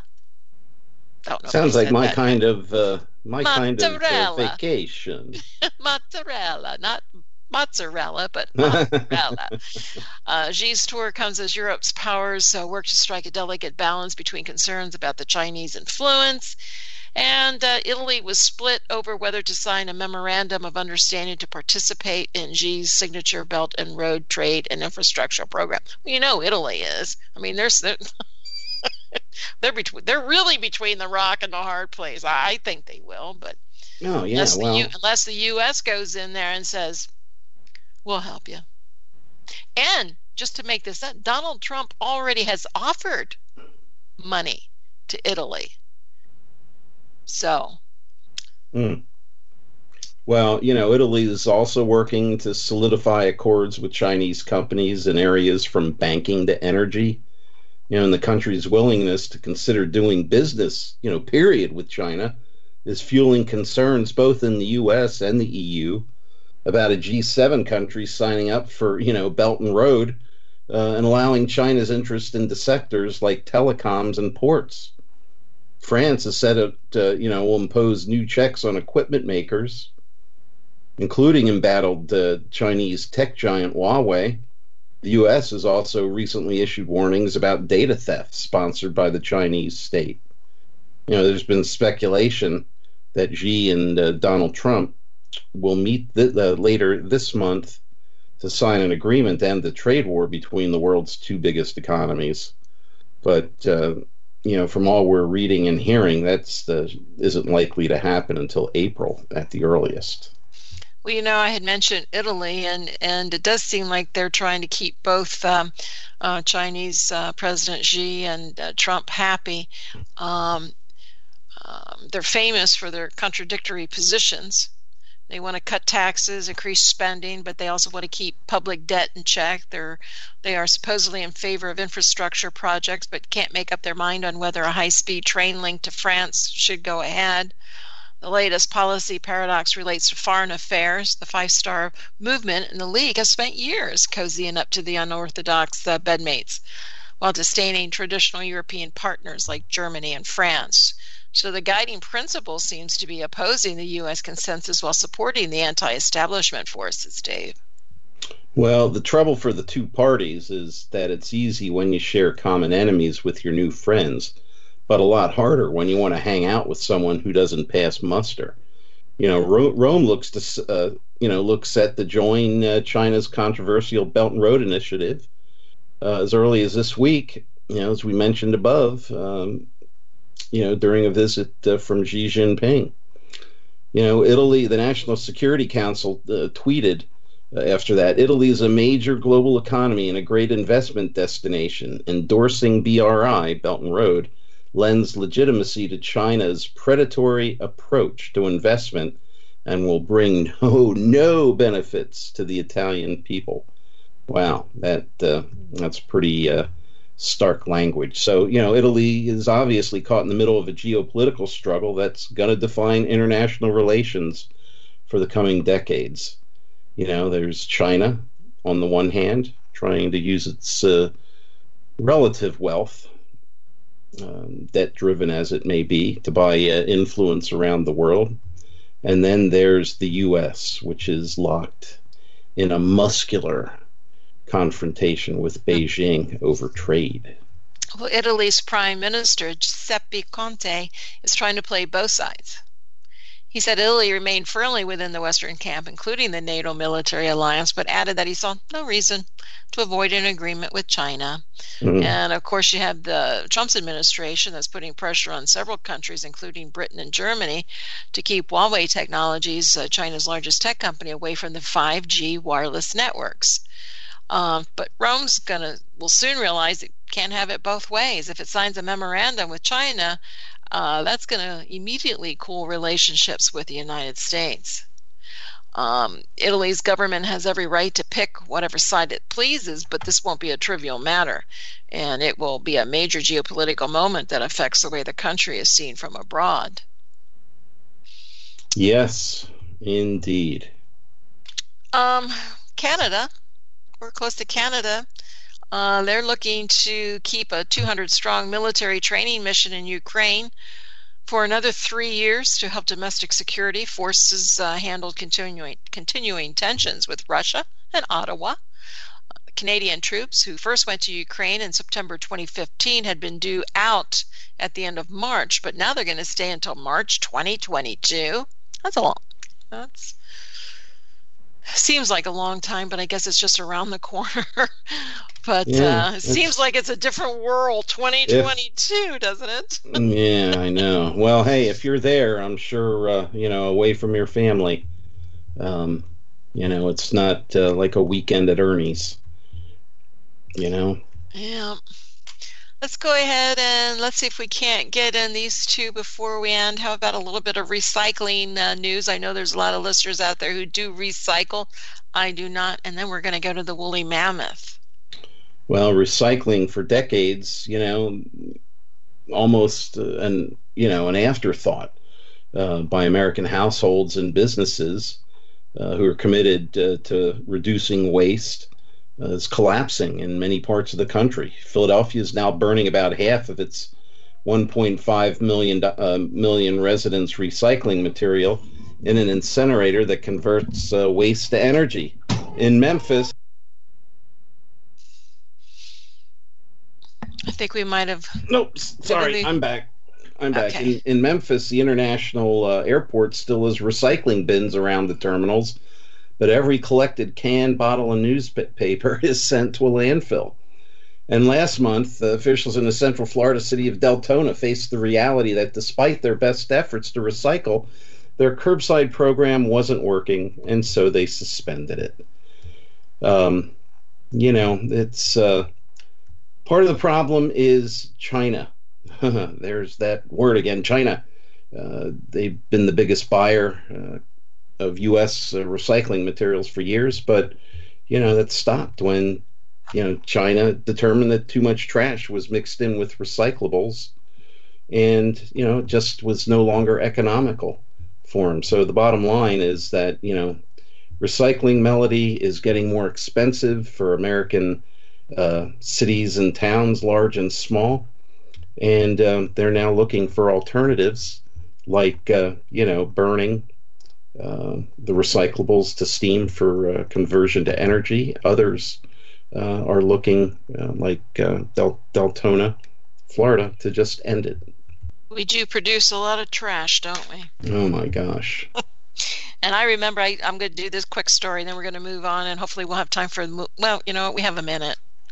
Sounds like my kind of uh, my Mattarella. kind of uh, vacation. Mozzarella, not mozzarella, but mozzarella. uh, Xi's tour comes as Europe's powers uh, work to strike a delicate balance between concerns about the Chinese influence. And uh, Italy was split over whether to sign a memorandum of understanding to participate in Xi's signature Belt and Road Trade and Infrastructure program. Well, you know, Italy is. I mean, there's they're they're between they're really between the rock and the hard place. I, I think they will, but oh yeah, unless, well. the U, unless the U S goes in there and says, we'll help you. And just to make this up, Donald Trump already has offered money to Italy. So. Mm. Well, you know, Italy is also working to solidify accords with Chinese companies in areas from banking to energy. You know, and the country's willingness to consider doing business, you know, period, with China is fueling concerns both in the U S and the E U about a G seven country signing up for, you know, Belt and Road uh, and allowing China's interest into sectors like telecoms and ports. France has said it, uh, you know, will impose new checks on equipment makers, including embattled uh, Chinese tech giant Huawei. The U S has also recently issued warnings about data theft sponsored by the Chinese state. You know, there's been speculation that Xi and uh, Donald Trump will meet th- uh, later this month to sign an agreement to end the trade war between the world's two biggest economies. But, uh, you know, from all we're reading and hearing, that's the, isn't likely to happen until April at the earliest. Well, you know, I had mentioned Italy, and, and it does seem like they're trying to keep both um, uh, Chinese uh, President Xi and uh, Trump happy. Um, um, they're famous for their contradictory positions. They want to cut taxes, increase spending, but they also want to keep public debt in check. They're, they are supposedly in favor of infrastructure projects, but can't make up their mind on whether a high-speed train link to France should go ahead. The latest policy paradox relates to foreign affairs. The Five-Star Movement and the League have spent years cozying up to the unorthodox uh, bedmates, while disdaining traditional European partners like Germany and France. So the guiding principle seems to be opposing the U S consensus while supporting the anti-establishment forces, Dave. Well, the trouble for the two parties is that it's easy when you share common enemies with your new friends, but a lot harder when you want to hang out with someone who doesn't pass muster. You know, Ro- Rome looks to, uh, you know, looks set to join uh, China's controversial Belt and Road Initiative. uh, as early as this week, you know, as we mentioned above, um, you know, during a visit uh, from Xi Jinping. You know, Italy, the National Security Council uh, tweeted uh, after that, Italy is a major global economy and a great investment destination. Endorsing B R I, Belt and Road, lends legitimacy to China's predatory approach to investment and will bring no, no benefits to the Italian people. Wow, that uh, that's pretty uh, stark language. So, you know, Italy is obviously caught in the middle of a geopolitical struggle that's going to define international relations for the coming decades. You know, there's China on the one hand, trying to use its uh, relative wealth, um, debt-driven as it may be, to buy uh, influence around the world. And then there's the U S, which is locked in a muscular confrontation with Beijing over trade. Well, Italy's Prime Minister, Giuseppe Conte, is trying to play both sides. He said Italy remained firmly within the Western camp, including the NATO military alliance, but added that he saw no reason to avoid an agreement with China. Mm-hmm. And, of course, you have the Trump's administration that's putting pressure on several countries, including Britain and Germany, to keep Huawei Technologies, uh, China's largest tech company, away from the five G wireless networks. Um, but Rome's gonna will soon realize it can't have it both ways. If it signs a memorandum with China, uh, that's going to immediately cool relationships with the United States. Um, Italy's government has every right to pick whatever side it pleases, but this won't be a trivial matter, and it will be a major geopolitical moment that affects the way the country is seen from abroad. Yes, indeed. Um, Canada. We're close to Canada. Uh, they're looking to keep a two hundred strong military training mission in Ukraine for another three years to help domestic security forces uh, handle continuing, continuing tensions with Russia and Ottawa. Uh, Canadian troops who first went to Ukraine in September twenty fifteen had been due out at the end of March, but now they're going to stay until March twenty twenty-two. That's a long. That's seems like a long time, but I guess it's just around the corner. But yeah, uh, it seems like it's a different world, twenty twenty-two, if, doesn't it? Yeah, I know. Well, hey, if you're there, I'm sure, uh, you know, away from your family, um, you know, it's not uh, like a weekend at Ernie's, you know? Yeah. Let's go ahead and let's see if we can't get in these two before we end. How about a little bit of recycling uh, news? I know there's a lot of listeners out there who do recycle. I do not. And then we're going to go to the woolly mammoth. Well, recycling for decades, you know, almost uh, an, you know, an afterthought uh, by American households and businesses uh, who are committed uh, to reducing waste. Uh, is collapsing in many parts of the country. Philadelphia is now burning about half of its one point five million, uh, million residents recycling material in an incinerator that converts uh, waste to energy. In Memphis, I think we might have. Nope, sorry, we... I'm back. I'm back. Okay. In, in Memphis, the international uh, airport still has recycling bins around the terminals, but every collected can, bottle, and newspaper is sent to a landfill. And last month, uh, officials in the Central Florida city of Deltona faced the reality that despite their best efforts to recycle, their curbside program wasn't working, and so they suspended it. Um, you know, it's uh, part of the problem is China. There's that word again, China. Uh, they've been the biggest buyer uh, of U S uh, recycling materials for years, but you know that stopped when you know China determined that too much trash was mixed in with recyclables, and you know it just was no longer economical for them. So the bottom line is that you know recycling Melody is getting more expensive for American uh, cities and towns, large and small, and um, they're now looking for alternatives like uh, you know burning Uh, the recyclables to steam for uh, conversion to energy. Others uh, are looking, uh, like uh, Del- Deltona, Florida, to just end it. We do produce a lot of trash, don't we? Oh my gosh. And I remember, I, I'm going to do this quick story, and then we're going to move on, and hopefully we'll have time for, well, you know what, we have a minute.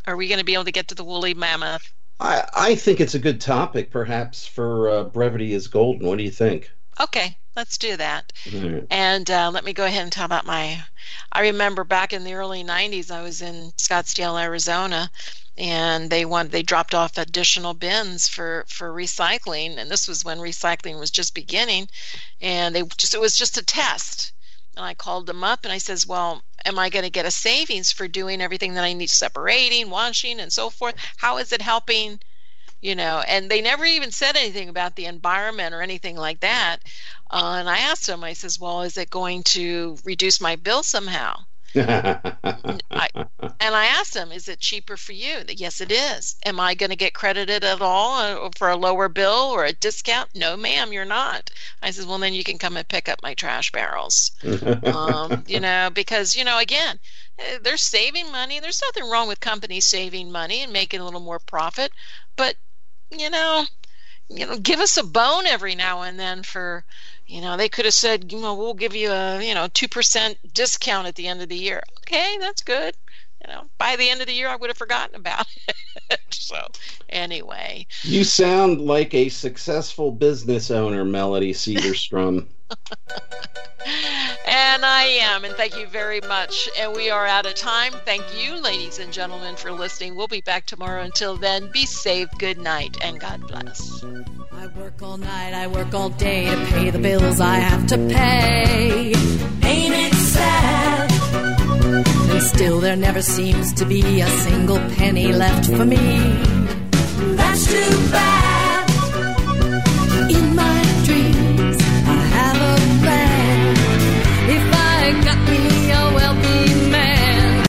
Are we going to be able to get to the woolly mammoth? I, I think it's a good topic, perhaps, for uh, Brevity is Golden. What do you think? Okay, let's do that. Right. And uh, let me go ahead and tell about my, I remember back in the early nineties, I was in Scottsdale, Arizona, and they want, they dropped off additional bins for, for recycling. And this was when recycling was just beginning. And they just, it was just a test. And I called them up and I says, well, am I going to get a savings for doing everything that I need, separating, washing, and so forth? How is it helping? You know, and they never even said anything about the environment or anything like that. Uh, and I asked them, I says, well, is it going to reduce my bill somehow? I, and I asked them, is it cheaper for you? Yes, it is. Am I going to get credited at all for a lower bill or a discount? No, ma'am, you're not. I said, well, then you can come and pick up my trash barrels. um, you know, because, you know, again, they're saving money. There's nothing wrong with companies saving money and making a little more profit. But, you know, you know, give us a bone every now and then for, you know, they could have said, you know, we'll give you a, you know, two percent discount at the end of the year. Okay, that's good. You know, by the end of the year, I would have forgotten about it. So, anyway. You sound like a successful business owner, Melody Cedarstrom. And I am, and thank you very much. And we are out of time. Thank you, ladies and gentlemen, for listening. We'll be back tomorrow. Until then, be safe, good night, and God bless. I work all night, I work all day to pay the bills I have to pay. Ain't it sad? And still there never seems to be a single penny left for me. That's too bad.